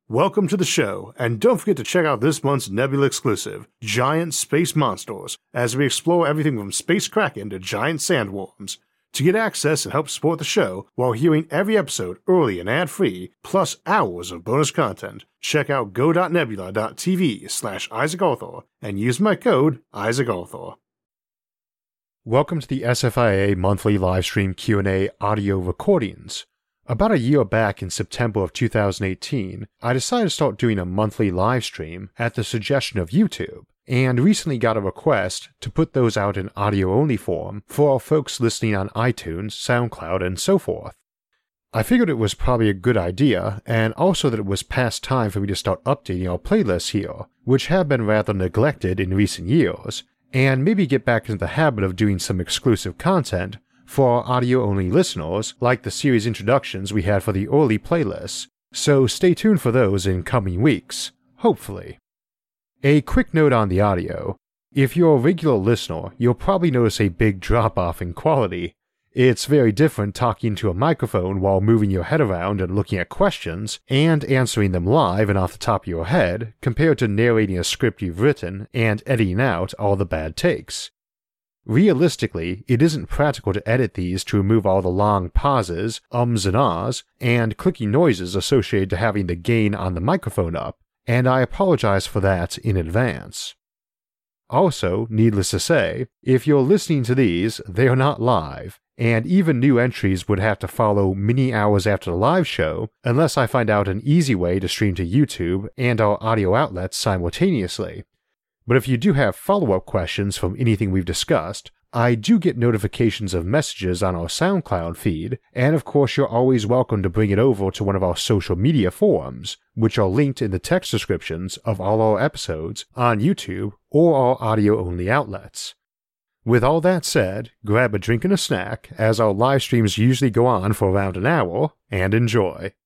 Welcome to the show, and don't forget to check out this month's Nebula exclusive, Giant Space Monsters, as we explore everything from space kraken to giant sandworms. To get access and help support the show while hearing every episode early and ad-free, plus hours of bonus content, check out go.nebula.tv/IsaacArthur and use my code IsaacArthur. Welcome to the SFIA monthly livestream Q&A audio recordings. About a year back in September of 2018, I decided to start doing a monthly livestream at the suggestion of YouTube, and recently got a request to put those out in audio-only form for our folks listening on iTunes, SoundCloud, and so forth. I figured it was probably a good idea, and also that it was past time for me to start updating our playlists here, which have been rather neglected in recent years, and maybe get back into the habit of doing some exclusive content for our audio-only listeners, like the series introductions we had for the early playlists, so stay tuned for those in coming weeks, hopefully. A quick note on the audio. If you're a regular listener, you'll probably notice a big drop-off in quality. It's very different talking to a microphone while moving your head around and looking at questions, and answering them live and off the top of your head, compared to narrating a script you've written and editing out all the bad takes. Realistically, it isn't practical to edit these to remove all the long pauses, ums and ahs, and clicking noises associated to having the gain on the microphone up, and I apologize for that in advance. Also, needless to say, if you're listening to these, they are not live, and even new entries would have to follow many hours after the live show unless I find out an easy way to stream to YouTube and our audio outlets simultaneously. But if you do have follow-up questions from anything we've discussed, I do get notifications of messages on our SoundCloud feed, and of course you're always welcome to bring it over to one of our social media forums, which are linked in the text descriptions of all our episodes on YouTube or our audio-only outlets. With all that said, grab a drink and a snack, as our live streams usually go on for around an hour, and enjoy.